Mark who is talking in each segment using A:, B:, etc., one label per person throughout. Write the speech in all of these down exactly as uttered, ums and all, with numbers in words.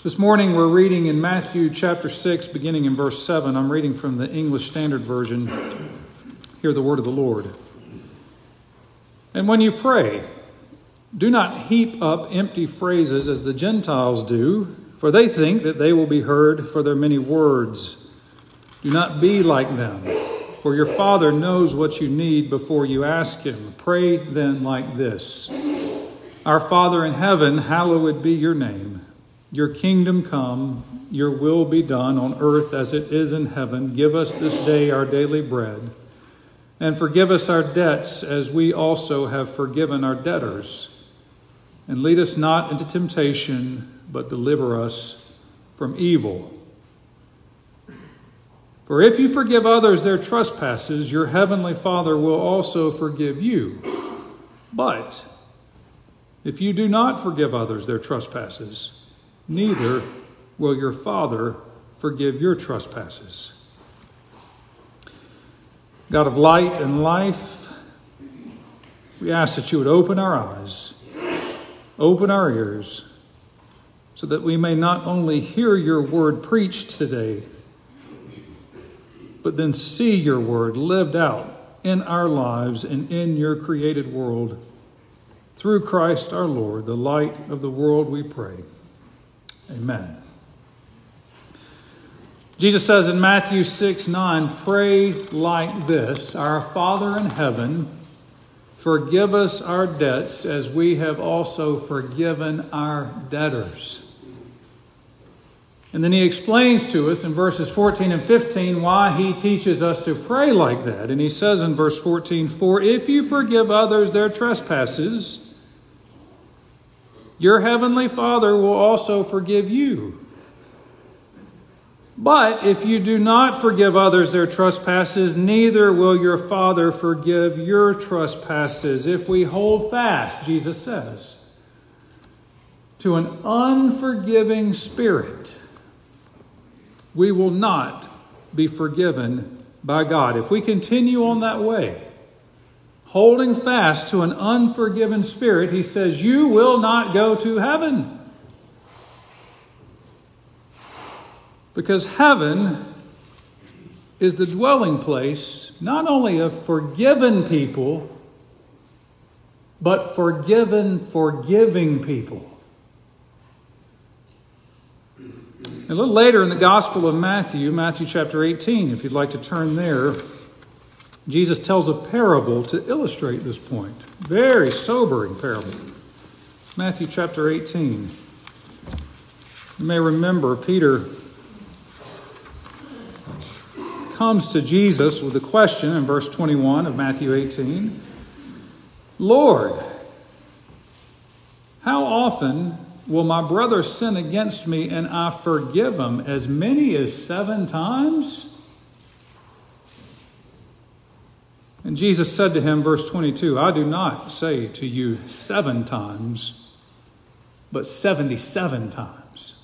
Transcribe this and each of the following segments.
A: This morning we're reading in Matthew chapter six, beginning in verse seven. I'm reading from the English Standard Version. Hear the word of the Lord. And when you pray, do not heap up empty phrases as the Gentiles do, for they think that they will be heard for their many words. Do not be like them, for your Father knows what you need before you ask Him. Pray then like this: Our Father in heaven, hallowed be your name. Your kingdom come, your will be done on earth as it is in heaven. Give us this day our daily bread, and forgive us our debts as we also have forgiven our debtors. And lead us not into temptation, but deliver us from evil. For if you forgive others their trespasses, your heavenly Father will also forgive you. But if you do not forgive others their trespasses, neither will your Father forgive your trespasses. God of light and life, we ask that you would open our eyes, open our ears, so that we may not only hear your word preached today, but then see your word lived out in our lives and in your created world. Through Christ our Lord, the light of the world, we pray. Amen. Jesus says in Matthew six nine, pray like this: Our Father in heaven, forgive us our debts as we have also forgiven our debtors. And then he explains to us in verses fourteen and fifteen why he teaches us to pray like that. And he says in verse fourteen, For if you forgive others their trespasses, your heavenly Father will also forgive you. But if you do not forgive others their trespasses, neither will your Father forgive your trespasses. If we hold fast, Jesus says, to an unforgiving spirit, we will not be forgiven by God. If we continue on that way, holding fast to an unforgiven spirit, he says, you will not go to heaven. Because heaven is the dwelling place not only of forgiven people, but forgiven, forgiving people. A little later in the Gospel of Matthew, Matthew chapter eighteen, if you'd like to turn there, Jesus tells a parable to illustrate this point. Very sobering parable. Matthew chapter eighteen. You may remember Peter comes to Jesus with a question in verse twenty-one of Matthew eighteen. Lord, how often will my brother sin against me and I forgive him? As many as seven times? And Jesus said to him, verse twenty-two, I do not say to you seven times, but seventy-seven times.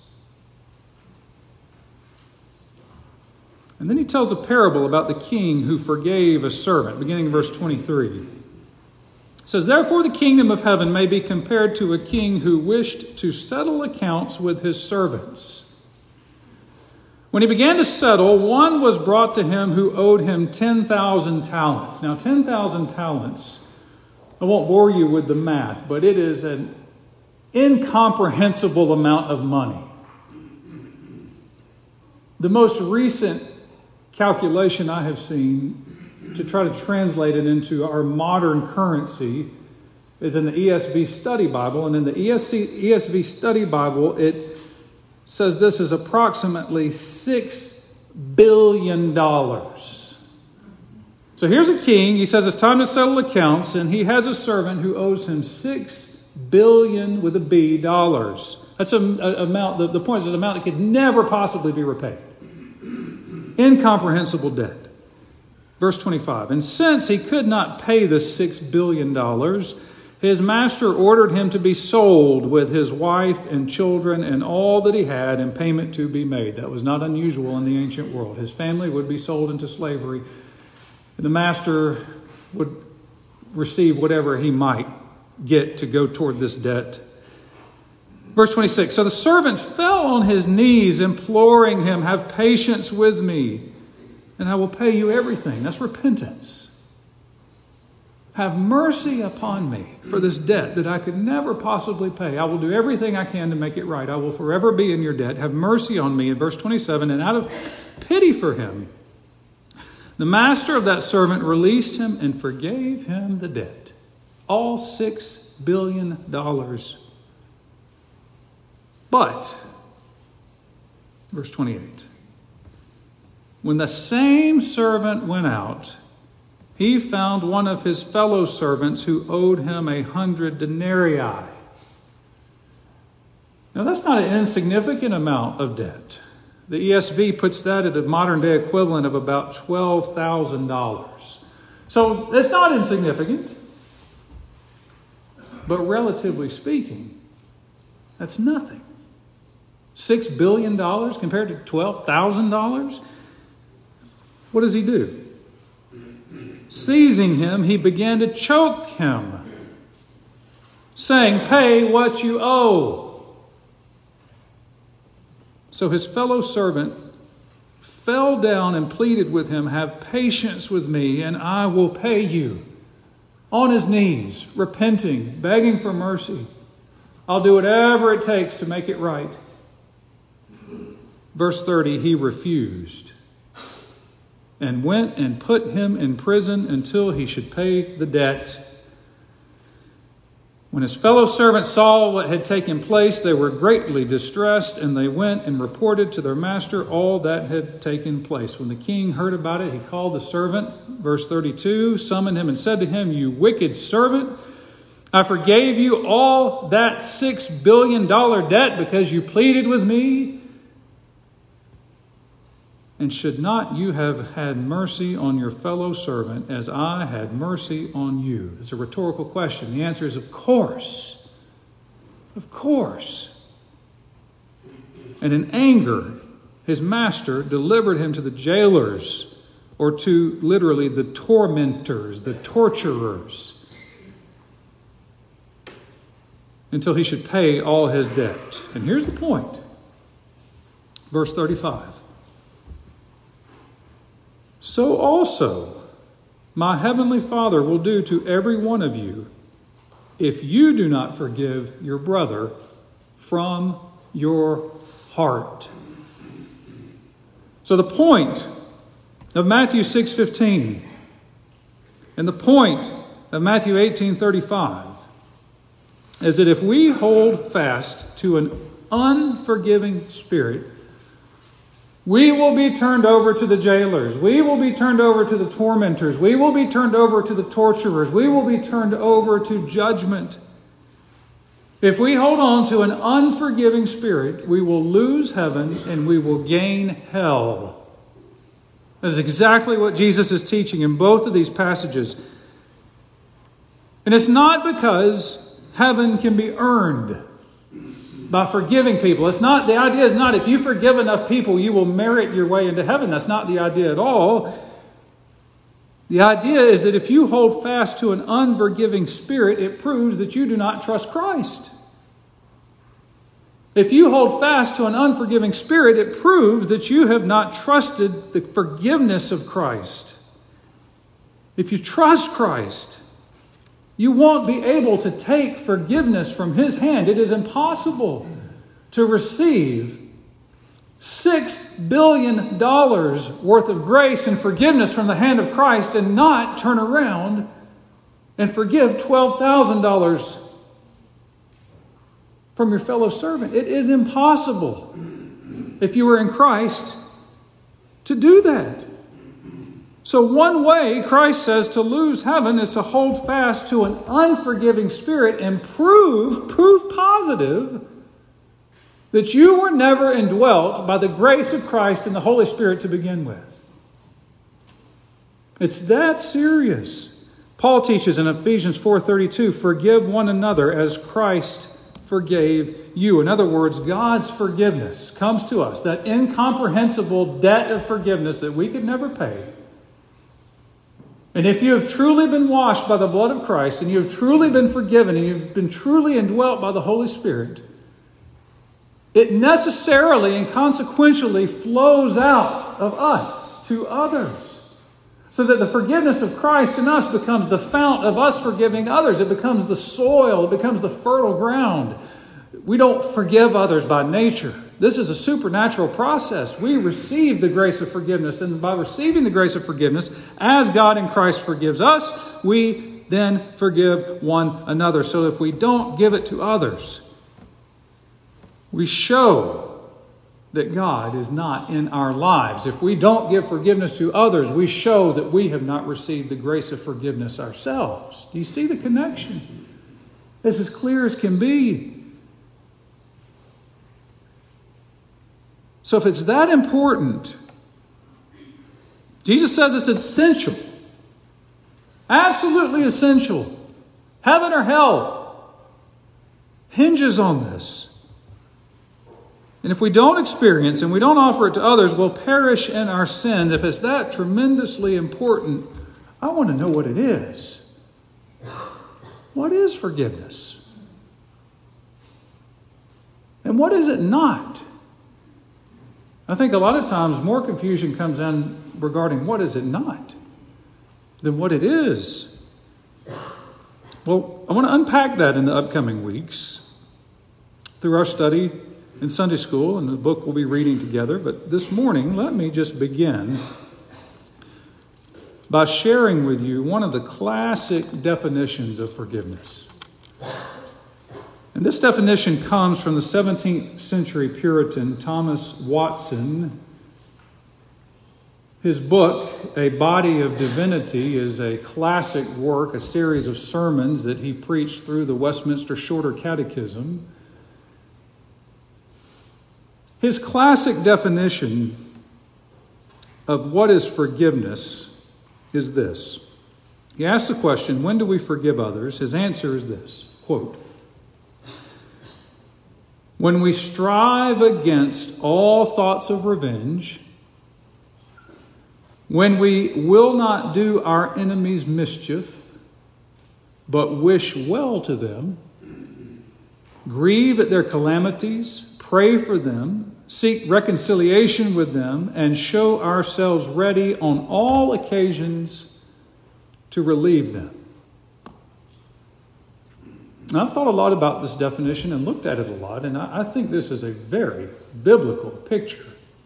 A: And then he tells a parable about the king who forgave a servant, beginning in verse twenty-three. It says, Therefore the kingdom of heaven may be compared to a king who wished to settle accounts with his servants. When he began to settle, one was brought to him who owed him ten thousand talents. Now, ten thousand talents, I won't bore you with the math, but it is an incomprehensible amount of money. The most recent calculation I have seen to try to translate it into our modern currency is in the E S V Study Bible. And in the E S V Study Bible, it says this is approximately six billion dollars. So here's a king. He says it's time to settle accounts, and he has a servant who owes him six billion with a B dollars. That's an amount. The, the point is an amount that could never possibly be repaid. Incomprehensible debt. Verse twenty-five. And since he could not pay the six billion dollars, his master ordered him to be sold with his wife and children and all that he had, and payment to be made. That was not unusual in the ancient world. His family would be sold into slavery, and the master would receive whatever he might get to go toward this debt. Verse twenty-six, so the servant fell on his knees, imploring him, have patience with me, and I will pay you everything. That's repentance. Have mercy upon me for this debt that I could never possibly pay. I will do everything I can to make it right. I will forever be in your debt. Have mercy on me. In verse twenty-seven, and out of pity for him, the master of that servant released him and forgave him the debt. All six billion dollars. But, verse twenty-eight, when the same servant went out, he found one of his fellow servants who owed him a hundred denarii. Now, that's not an insignificant amount of debt. The E S V puts that at a modern day equivalent of about twelve thousand dollars. So, it's not insignificant. But relatively speaking, that's nothing. Six billion dollars compared to twelve thousand dollars? What does he do? Seizing him, he began to choke him, saying, pay what you owe. So his fellow servant fell down and pleaded with him, have patience with me, and I will pay you. On his knees, repenting, begging for mercy. I'll do whatever it takes to make it right. Verse thirty, he refused and went and put him in prison until he should pay the debt. When his fellow servants saw what had taken place, they were greatly distressed, and they went and reported to their master all that had taken place. When the king heard about it, he called the servant, verse thirty-two, summoned him and said to him, you wicked servant, I forgave you all that six billion dollars debt because you pleaded with me. And should not you have had mercy on your fellow servant as I had mercy on you? It's a rhetorical question. The answer is, of course. Of course. And in anger, his master delivered him to the jailers, or to literally the tormentors, the torturers, until he should pay all his debt. And here's the point. Verse thirty-five. So also my heavenly Father will do to every one of you if you do not forgive your brother from your heart. So the point of Matthew six fifteen and the point of Matthew eighteen thirty-five is that if we hold fast to an unforgiving spirit, we will be turned over to the jailers. We will be turned over to the tormentors. We will be turned over to the torturers. We will be turned over to judgment. If we hold on to an unforgiving spirit, we will lose heaven and we will gain hell. That is exactly what Jesus is teaching in both of these passages. And it's not because heaven can be earned by forgiving people. It's not, the idea is not if you forgive enough people, you will merit your way into heaven. That's not the idea at all. The idea is that if you hold fast to an unforgiving spirit, it proves that you do not trust Christ. If you hold fast to an unforgiving spirit, it proves that you have not trusted the forgiveness of Christ. If you trust Christ, you won't be able to take forgiveness from His hand. It is impossible to receive six billion dollars worth of grace and forgiveness from the hand of Christ and not turn around and forgive twelve thousand dollars from your fellow servant. It is impossible, if you were in Christ, to do that. So one way, Christ says, to lose heaven is to hold fast to an unforgiving spirit and prove, prove positive that you were never indwelt by the grace of Christ and the Holy Spirit to begin with. It's that serious. Paul teaches in Ephesians four thirty-two, forgive one another as Christ forgave you. In other words, God's forgiveness comes to us, that incomprehensible debt of forgiveness that we could never pay. And if you have truly been washed by the blood of Christ, and you have truly been forgiven, and you've been truly indwelt by the Holy Spirit, it necessarily and consequentially flows out of us to others. So that the forgiveness of Christ in us becomes the fount of us forgiving others. It becomes the soil. It becomes the fertile ground. We don't forgive others by nature. This is a supernatural process. We receive the grace of forgiveness. And by receiving the grace of forgiveness, as God in Christ forgives us, we then forgive one another. So if we don't give it to others, we show that God is not in our lives. If we don't give forgiveness to others, we show that we have not received the grace of forgiveness ourselves. Do you see the connection? It's as clear as can be. So if it's that important, Jesus says it's essential. Absolutely essential. Heaven or hell hinges on this. And if we don't experience and we don't offer it to others, we'll perish in our sins. If it's that tremendously important, I want to know what it is. What is forgiveness? And what is it not? I think a lot of times more confusion comes in regarding what is it not than what it is. Well, I want to unpack that in the upcoming weeks through our study in Sunday school and the book we'll be reading together. But this morning, let me just begin by sharing with you one of the classic definitions of forgiveness. And this definition comes from the seventeenth century Puritan Thomas Watson. His book, A Body of Divinity, is a classic work, a series of sermons that he preached through the Westminster Shorter Catechism. His classic definition of what is forgiveness is this. He asks the question, when do we forgive others? His answer is this, quote, when we strive against all thoughts of revenge, when we will not do our enemies mischief, but wish well to them, grieve at their calamities, pray for them, seek reconciliation with them, and show ourselves ready on all occasions to relieve them. Now, I've thought a lot about this definition and looked at it a lot, and I, I think this is a very biblical picture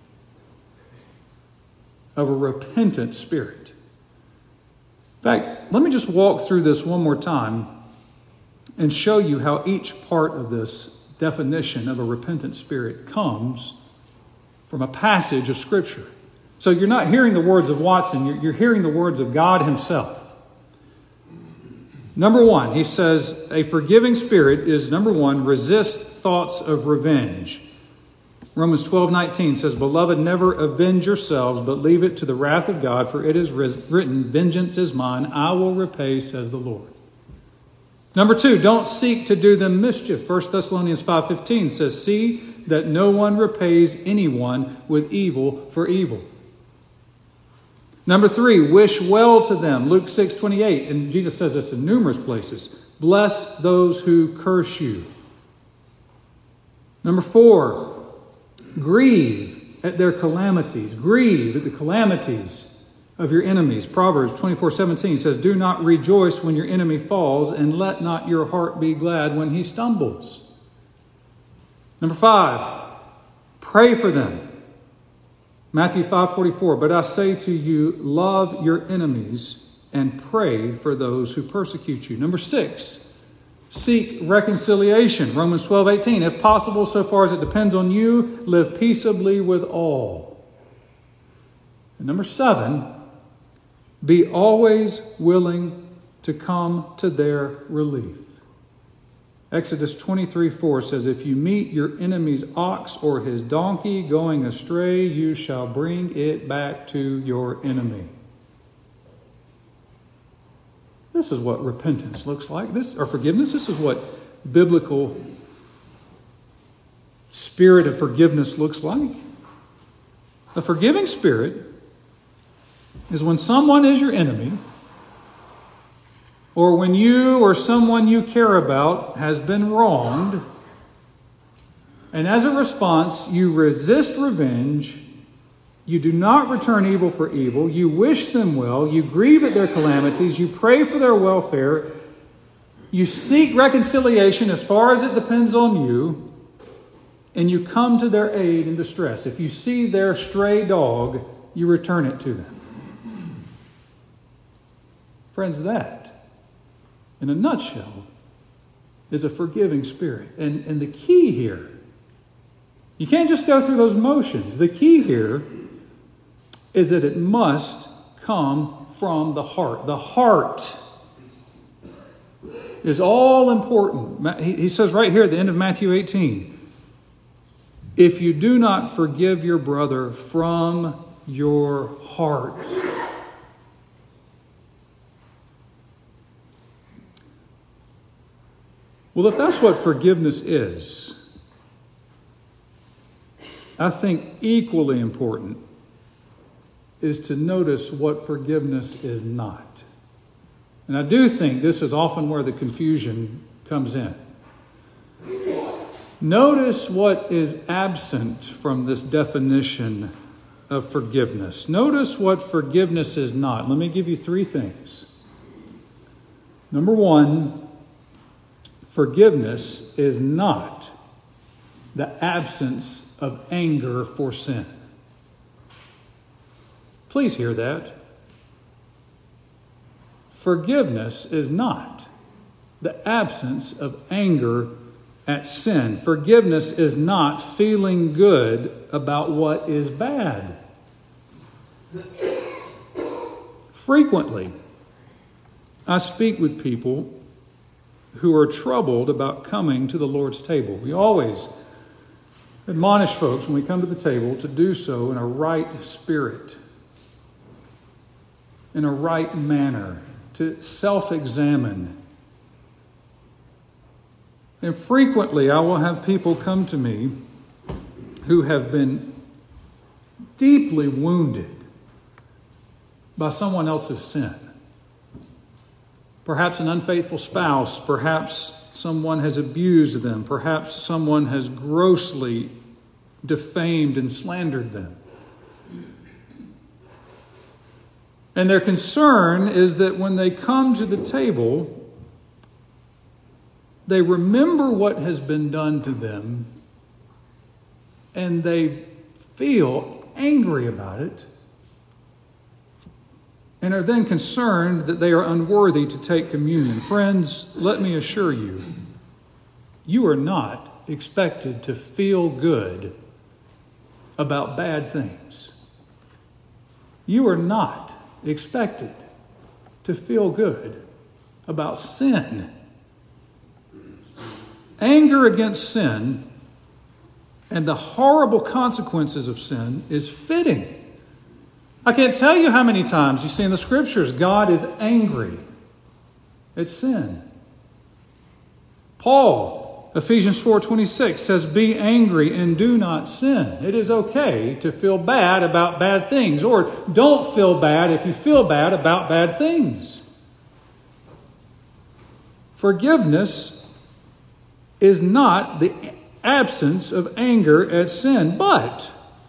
A: of a repentant spirit. In fact, let me just walk through this one more time and show you how each part of this definition of a repentant spirit comes from a passage of Scripture. So you're not hearing the words of Watson, you're, you're hearing the words of God himself. Number one, he says a forgiving spirit is, number one, resist thoughts of revenge. Romans twelve nineteen says, Beloved, never avenge yourselves, but leave it to the wrath of God, for it is written, Vengeance is mine, I will repay, says the Lord. Number two, don't seek to do them mischief. First Thessalonians five fifteen says, See that no one repays anyone with evil for evil. Number three, wish well to them. Luke six twenty-eight, and Jesus says this in numerous places. Bless those who curse you. Number four, grieve at their calamities. Grieve at the calamities of your enemies. Proverbs twenty-four seventeen says, Do not rejoice when your enemy falls, and let not your heart be glad when he stumbles. Number five, pray for them. Matthew five forty-four, But I say to you, love your enemies and pray for those who persecute you. Number six, seek reconciliation. Romans twelve eighteen, If possible, so far as it depends on you, live peaceably with all. And number seven, be always willing to come to their relief. Exodus twenty-three four says, If you meet your enemy's ox or his donkey going astray, you shall bring it back to your enemy. This is what repentance looks like. This, or forgiveness. This is what biblical spirit of forgiveness looks like. The forgiving spirit is when someone is your enemy, or when you or someone you care about has been wronged, And as a response, you resist revenge. You do not return evil for evil. You wish them well. You grieve at their calamities. You pray for their welfare. You seek reconciliation as far as it depends on you. And you come to their aid in distress. If you see their stray dog, you return it to them. Friends, that, in a nutshell, is a forgiving spirit. And, and the key here, you can't just go through those motions. The key here is that it must come from the heart. The heart is all important. He, he says right here at the end of Matthew eighteen, if you do not forgive your brother from your heart. Well, if that's what forgiveness is, I think equally important is to notice what forgiveness is not. And I do think this is often where the confusion comes in. Notice what is absent from this definition of forgiveness. Notice what forgiveness is not. Let me give you three things. Number one, forgiveness is not the absence of anger for sin. Please hear that. Forgiveness is not the absence of anger at sin. Forgiveness is not feeling good about what is bad. Frequently, I speak with people who are troubled about coming to the Lord's table. We always admonish folks when we come to the table to do so in a right spirit, in a right manner, to self-examine. And frequently I will have people come to me who have been deeply wounded by someone else's sin. Perhaps an unfaithful spouse, perhaps someone has abused them, perhaps someone has grossly defamed and slandered them. And their concern is that when they come to the table, they remember what has been done to them and they feel angry about it and are then concerned that they are unworthy to take communion. Friends, let me assure you, you are not expected to feel good about bad things. You are not expected to feel good about sin. Anger against sin and the horrible consequences of sin is fitting. I can't tell you how many times you see in the Scriptures God is angry at sin. Paul, Ephesians four twenty-six says, "Be angry and do not sin." It is okay to feel bad about bad things, or don't feel bad if you feel bad about bad things. Forgiveness is not the absence of anger at sin, but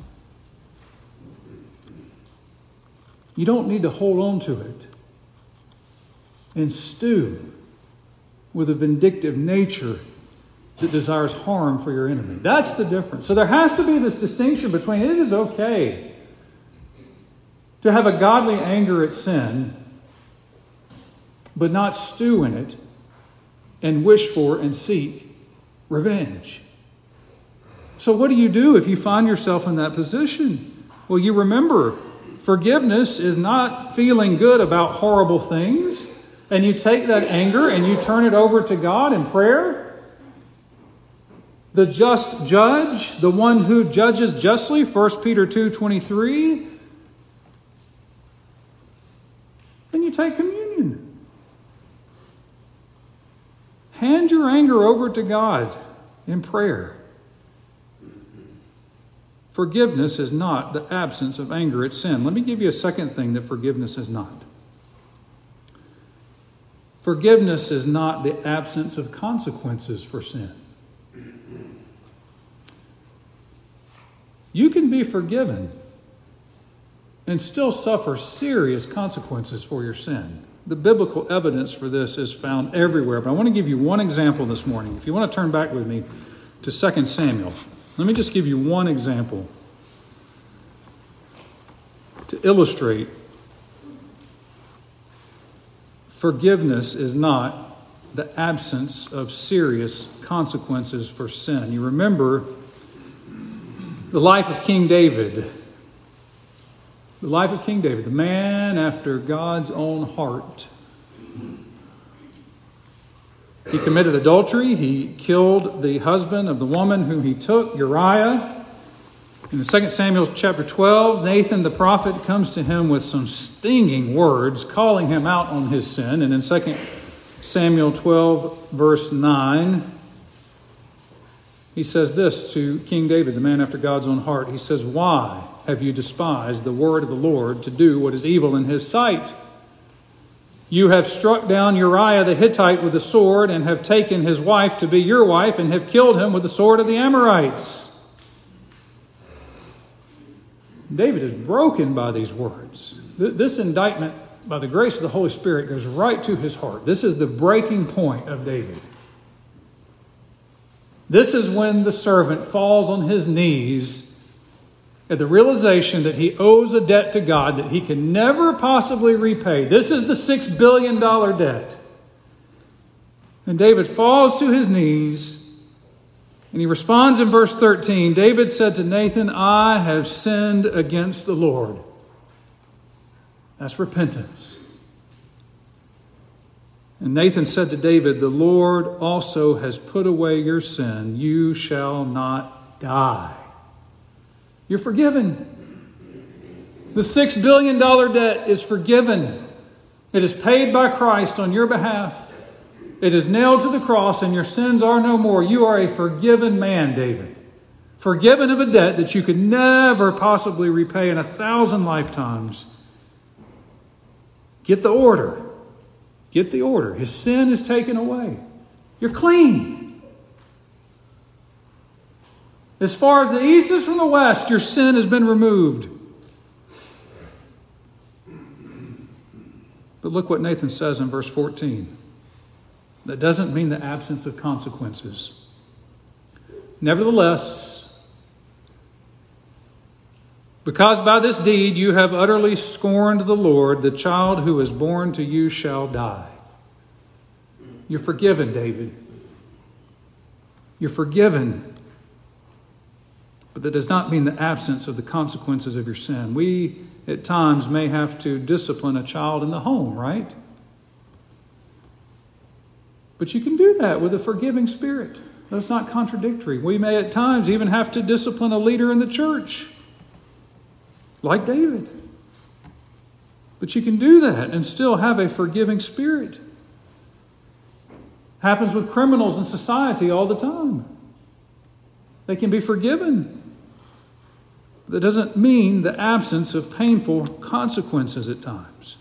A: you don't need to hold on to it and stew with a vindictive nature that desires harm for your enemy. That's the difference. So there has to be this distinction between it is okay to have a godly anger at sin, but not stew in it and wish for and seek revenge. So what do you do if you find yourself in that position? Well, you remember, forgiveness is not feeling good about horrible things, and you take that anger and you turn it over to God in prayer. The just judge, the one who judges justly, First Peter two twenty-three. Then you take communion. Hand your anger over to God in prayer. Forgiveness is not the absence of anger at sin. Let me give you a second thing that forgiveness is not. Forgiveness is not the absence of consequences for sin. You can be forgiven and still suffer serious consequences for your sin. The biblical evidence for this is found everywhere. But I want to give you one example this morning. If you want to turn back with me to Second Samuel, let me just give you one example to illustrate forgiveness is not the absence of serious consequences for sin. You remember the life of King David. The life of King David, the man after God's own heart. He committed adultery. He killed the husband of the woman whom he took, Uriah. In Second Samuel chapter twelve, Nathan the prophet comes to him with some stinging words, calling him out on his sin. And in Second Samuel twelve, verse nine, he says this to King David, the man after God's own heart. He says, "Why have you despised the word of the Lord to do what is evil in his sight? You have struck down Uriah the Hittite with the sword and have taken his wife to be your wife and have killed him with the sword of the Amorites." David is broken by these words. This indictment, by the grace of the Holy Spirit, goes right to his heart. This is the breaking point of David. This is when the servant falls on his knees at the realization that he owes a debt to God that he can never possibly repay. This is the six billion dollars debt. And David falls to his knees and he responds in verse thirteen. David said to Nathan, "I have sinned against the Lord." That's repentance. And Nathan said to David, "The Lord also has put away your sin. You shall not die." You're forgiven. The six billion dollars debt is forgiven. It is paid by Christ on your behalf. It is nailed to the cross and your sins are no more. You are a forgiven man, David. Forgiven of a debt that you could never possibly repay in a thousand lifetimes. Get the order. Get the order. His sin is taken away. You're clean. As far as the east is from the west, your sin has been removed. But look what Nathan says in verse fourteen. That doesn't mean the absence of consequences. Nevertheless, because by this deed you have utterly scorned the Lord, the child who is born to you shall die. You're forgiven, David. You're forgiven. But that does not mean the absence of the consequences of your sin. We, at times, may have to discipline a child in the home, right? But you can do that with a forgiving spirit. That's not contradictory. We may at times even have to discipline a leader in the church, like David. But you can do that and still have a forgiving spirit. Happens with criminals in society all the time. They can be forgiven. That doesn't mean the absence of painful consequences at times.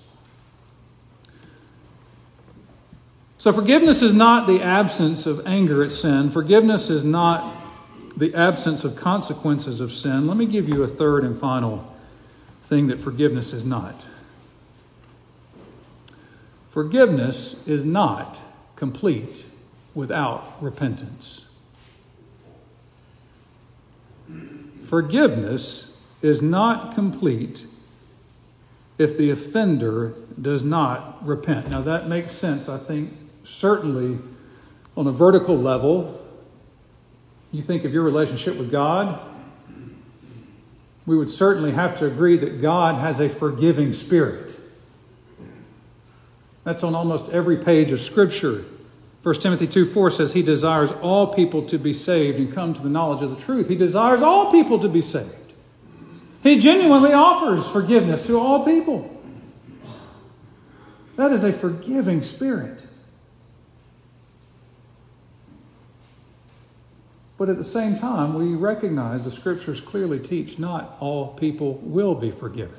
A: So forgiveness is not the absence of anger at sin. Forgiveness is not the absence of consequences of sin. Let me give you a third and final thing that forgiveness is not. Forgiveness is not complete without repentance. Forgiveness is not complete if the offender does not repent. Now that makes sense, I think, certainly on a vertical level. You think of your relationship with God, we would certainly have to agree that God has a forgiving spirit. That's on almost every page of Scripture. First Timothy two four says he desires all people to be saved and come to the knowledge of the truth. He desires all people to be saved. He genuinely offers forgiveness to all people. That is a forgiving spirit. But at the same time, we recognize the Scriptures clearly teach not all people will be forgiven.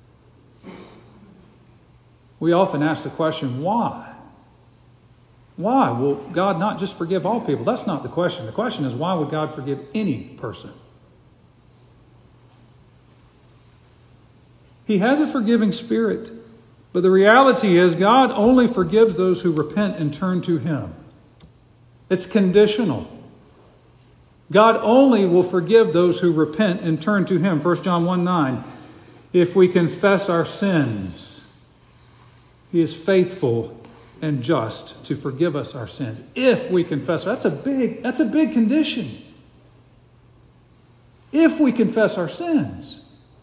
A: We often ask the question, why? Why will God not just forgive all people? That's not the question. The question is, why would God forgive any person? He has a forgiving spirit. But the reality is God only forgives those who repent and turn to Him. It's conditional. God only will forgive those who repent and turn to Him. First John one nine. If we confess our sins, He is faithful and just to forgive us our sins. If we confess, that's a big, that's a big condition. If we confess our sins,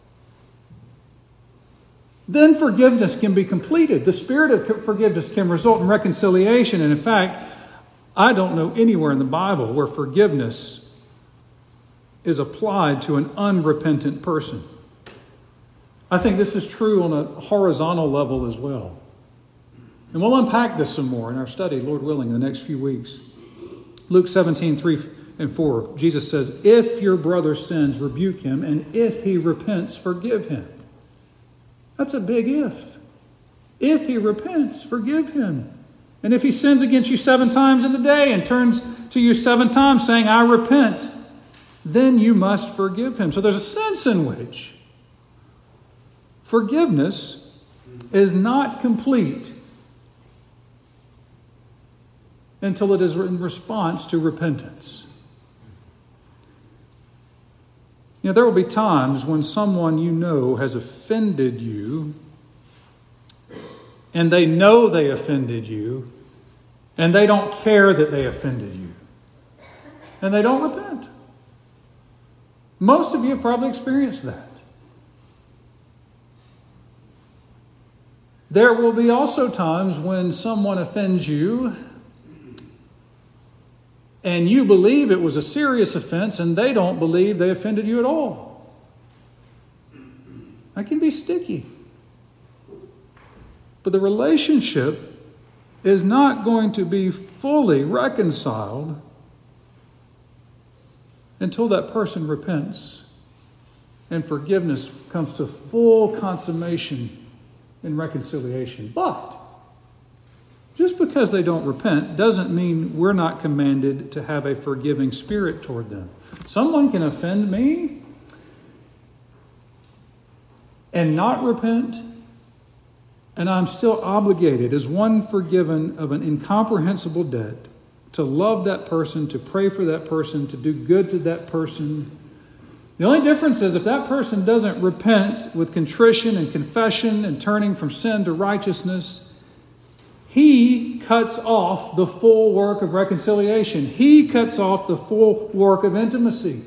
A: then forgiveness can be completed. The spirit of forgiveness can result in reconciliation. And in fact, I don't know anywhere in the Bible where forgiveness is applied to an unrepentant person. I think this is true on a horizontal level as well. And we'll unpack this some more in our study, Lord willing, in the next few weeks. Luke seventeen, three and four, Jesus says, if your brother sins, rebuke him, and if he repents, forgive him. That's a big if. If he repents, forgive him. And if he sins against you seven times in the day and turns to you seven times saying, I repent, then you must forgive him. So there's a sense in which forgiveness is not complete until it is in response to repentance. You know, there will be times when someone you know has offended you, and they know they offended you, and they don't care that they offended you, and they don't repent. Most of you have probably experienced that. There will be also times when someone offends you, and you believe it was a serious offense, and they don't believe they offended you at all. That can be sticky. But the relationship is not going to be fully reconciled until that person repents and forgiveness comes to full consummation in reconciliation. But just because they don't repent doesn't mean we're not commanded to have a forgiving spirit toward them. Someone can offend me and not repent, and I'm still obligated as one forgiven of an incomprehensible debt to love that person, to pray for that person, to do good to that person. The only difference is if that person doesn't repent with contrition and confession and turning from sin to righteousness, he cuts off the full work of reconciliation. He cuts off the full work of intimacy.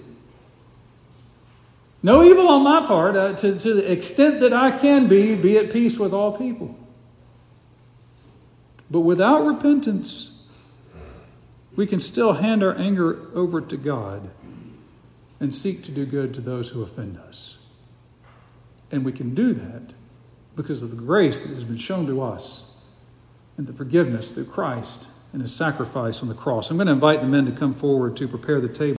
A: No evil on my part, uh, to, to the extent that I can be, be at peace with all people. But without repentance, we can still hand our anger over to God and seek to do good to those who offend us. And we can do that because of the grace that has been shown to us and the forgiveness through Christ and His sacrifice on the cross. I'm going to invite the men to come forward to prepare the table.